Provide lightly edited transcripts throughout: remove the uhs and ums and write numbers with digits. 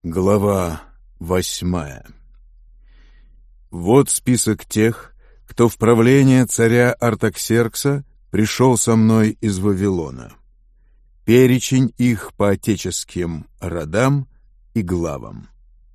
Глава 8. Вот список тех, кто в правление царя Артаксеркса пришел со мной из Вавилона. Перечень их по отеческим родам и главам.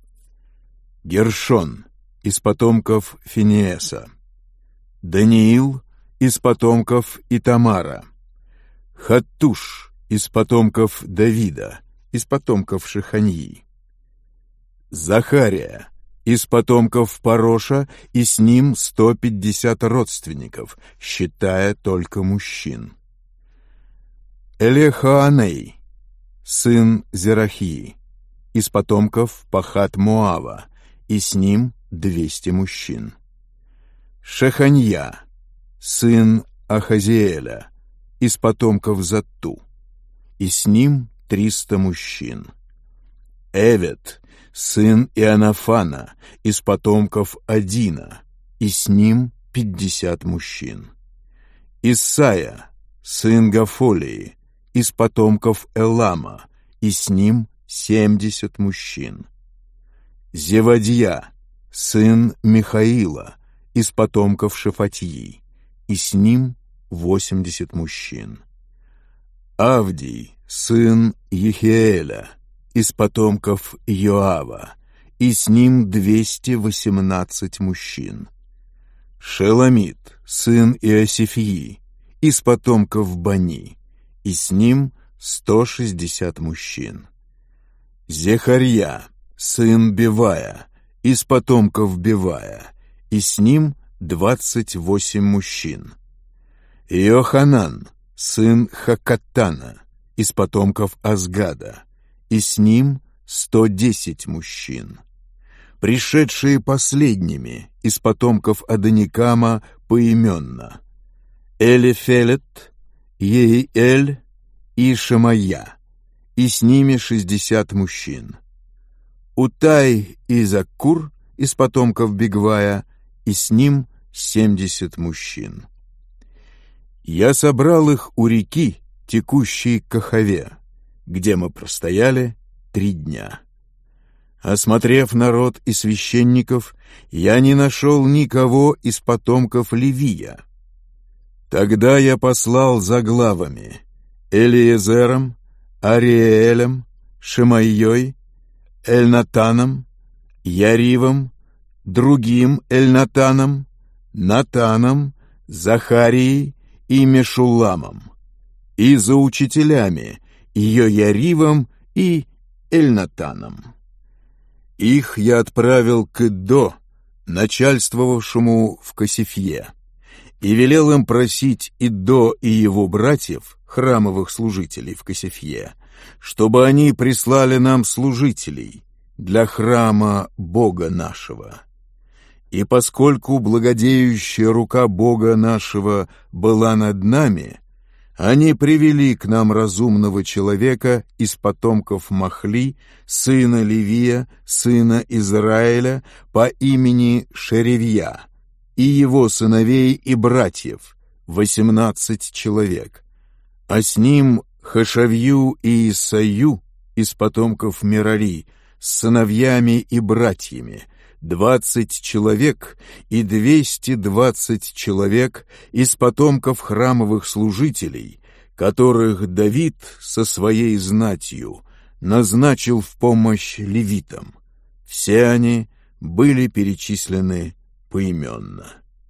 Гершон из потомков Финееса. Даниил из потомков Итамара. Хаттуш из потомков Давида, из потомков Шеханьи. Захария из потомков Пароша, и с ним 150 родственников, считая только мужчин. Элехоаней, сын Зерахии, из потомков Пахат-Моава, и с ним 200 мужчин. Шеханья, сын Ахазиэля, из потомков Затту, и с ним 300 мужчин. Эвет, сын Иоаннафана, из потомков Адина, и с ним 50 мужчин. Исайя, сын Гафолии, из потомков Элама, и с ним 70 мужчин. Зевадья, сын Михаила, из потомков Шефатьи, и с ним 80 мужчин. Авдий, сын Ехиэля, из потомков Йоава, и с ним 218 мужчин. Шеломит, сын Иосифии, из потомков Бани, и с ним 160 мужчин. Зехарья, сын Бевая, из потомков Бевая, и с ним 28 мужчин. Иоханан, сын Хакатана, из потомков Азгада, и с ним 110 мужчин. Пришедшие последними из потомков Адоникама поименно: Элифелет, Еиэль и Шамая, и с ними 60 мужчин. Утай и Заккур из потомков Бигвая, и с ним 70 мужчин. Я собрал их у реки, текущей к Ахаве, где мы простояли 3 дня. Осмотрев народ и священников, я не нашел никого из потомков Левия. Тогда я послал за главами Элиезером, Ариэлем, Шемайей, Эльнатаном, Яривом, другим Эльнатаном, Натаном, Захарией и Мешулламом, и за учителями Йояривом и Эльнатаном. Их я отправил к Иддо, начальствовавшему в Касифье, и велел им просить Иддо и его братьев, храмовых служителей в Касифье, чтобы они прислали нам служителей для храма Бога нашего. И поскольку благодеющая рука Бога нашего была над нами, они привели к нам разумного человека из потомков Махли, сына Левия, сына Израиля, по имени Шеревья, и его сыновей и братьев, 18 человек, а с ним Хашавью и Исаю из потомков Мерари, с сыновьями и братьями, 20 человек, и 220 человек из потомков храмовых служителей, которых Давид со своей знатью назначил в помощь левитам. Все они были перечислены поименно.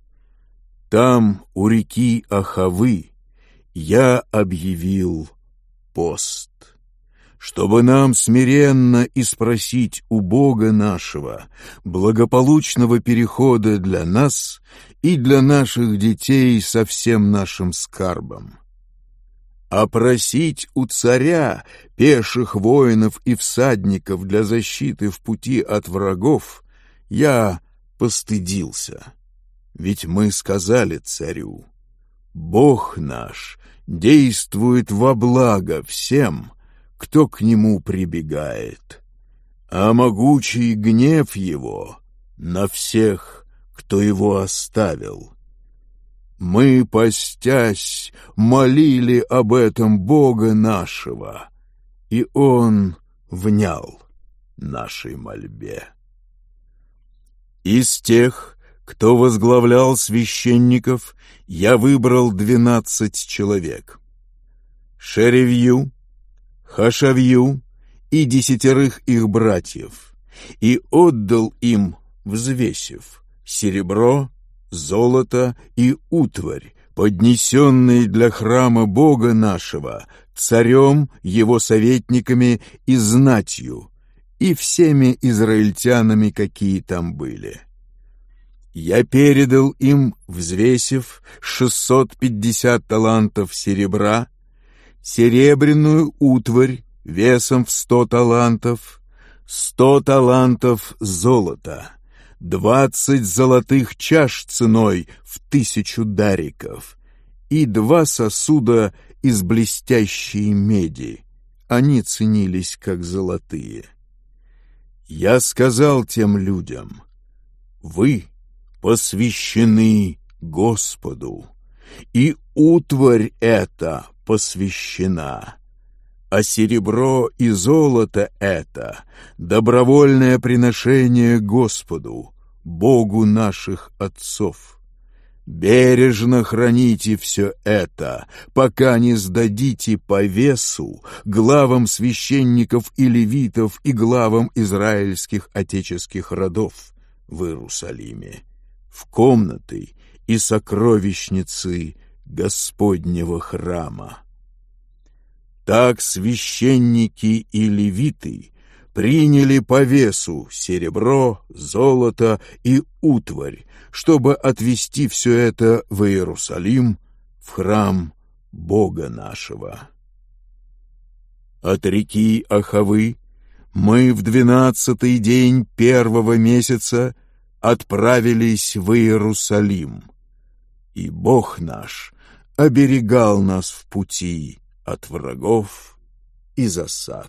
Там, у реки Ахавы, я объявил пост, чтобы нам смиренно испросить у Бога нашего благополучного перехода для нас и для наших детей со всем нашим скарбом. А просить у царя пеших воинов и всадников для защиты в пути от врагов я постыдился. Ведь мы сказали царю: Бог наш действует во благо всем, кто к нему прибегает, а могучий гнев его на всех, кто его оставил. Мы, постясь, молили об этом Бога нашего, и он внял. нашей мольбе. Из тех, кто возглавлял священников, я выбрал 12 человек: Шеревью, Хашавью и 10 их братьев, и отдал им, взвесив, серебро, золото и утварь, поднесенные для храма Бога нашего, царем, его советниками и знатью, и всеми израильтянами, какие там были. Я передал им, взвесив, 650 талантов серебра, серебряную утварь весом в 100 талантов, 100 талантов золота, 20 золотых чаш ценой в 1000 дариков и 2 сосуда из блестящей меди. Они ценились как золотые. Я сказал тем людям: вы посвящены Господу, и утварь эта посвящена, а серебро и золото это добровольное приношение Господу, Богу наших отцов. Бережно храните все это, пока не сдадите по весу главам священников и левитов и главам израильских отеческих родов в Иерусалиме, в комнаты и сокровищницы Господнего храма. Так священники и левиты приняли по весу серебро, золото и утварь, чтобы отвести все это в Иерусалим, в храм Бога нашего. От реки Ахавы мы в 12-й день 1-го месяца отправились в Иерусалим, и Бог наш оберегал нас в пути от врагов и засад.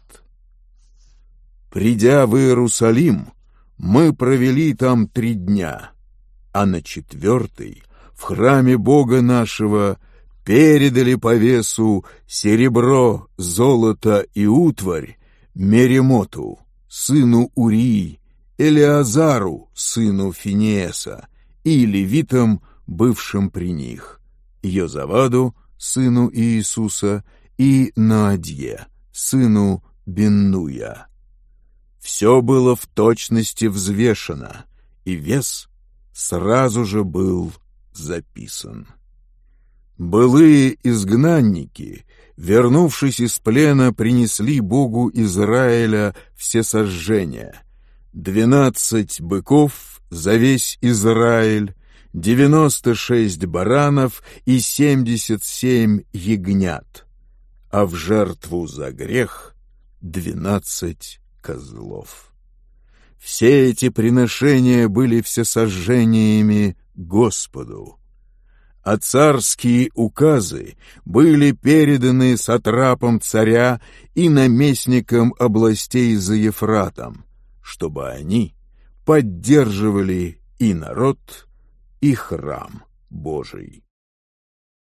Придя в Иерусалим, мы провели там 3 дня, а на 4-й в храме Бога нашего передали по весу серебро, золото и утварь Меремоту, сыну Урии, Элеазару, сыну Финееса, и левитам, бывшим при них, Йозаваду, сыну Иисуса, и Наадье, сыну Биннуя. Все было в точности взвешено, и вес сразу же был записан. Былые изгнанники, вернувшись из плена, принесли Богу Израиля всесожжения: 12 быков за весь Израиль, 96 баранов и 77 ягнят, а в жертву за грех 12 козлов. Все эти приношения были всесожжениями Господу, а царские указы были переданы сатрапам царя и наместникам областей за Ефратом, чтобы они поддерживали и народ, и храм Божий.